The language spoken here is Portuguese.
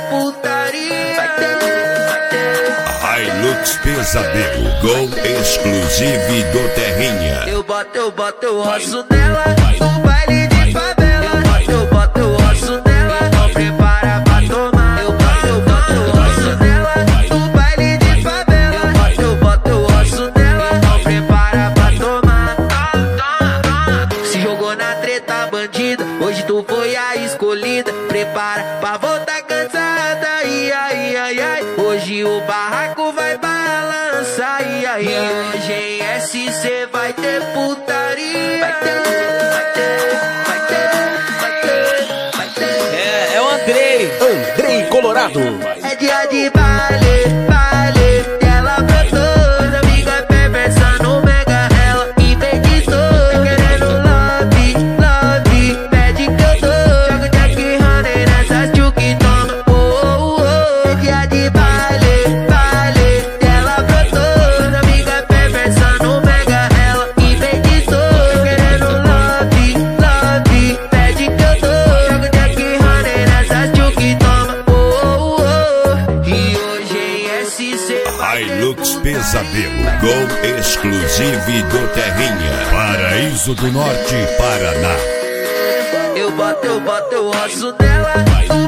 putaria. Hilux Pesadelo, gol exclusivo do Terrinha. Eu boto o rosto dela no baile de favela. Eu boto o rosto dela, não prepara pra tomar. Eu boto o rosto dela no baile de favela. Eu boto o rosto dela, não prepara pra tomar. Se jogou na treta bandida, hoje tu foi a escolhida. Prepara pra voltar cansada, ai, ai, ai, ai. Hoje o barraco vai balançar, ai, ai. E hoje em SC vai ter putaria. Vai ter, vai ter, vai ter, vai ter, vai ter. É o Andrei Colorado. É dia de baile, baile. Ela brotou, amiga perversa no mega. Ela enfeitiçou, querendo love, love. Pede que eu dou, jogo Jack Honey nessas tchuki toma. Oh, oh, oh. É dia de baile, baile. Ela brotou, amiga perversa no mega. Ela enfeitiçou, querendo love, love. Pede que eu dou, jogo Jack Honey nessas tchuki toma. Oh, oh, oh. E hoje em SC vai ter Hilux Pesadelo, gol exclusivo do Terrinha. Paraíso do Norte, Paraná. Eu boto o rosto dela no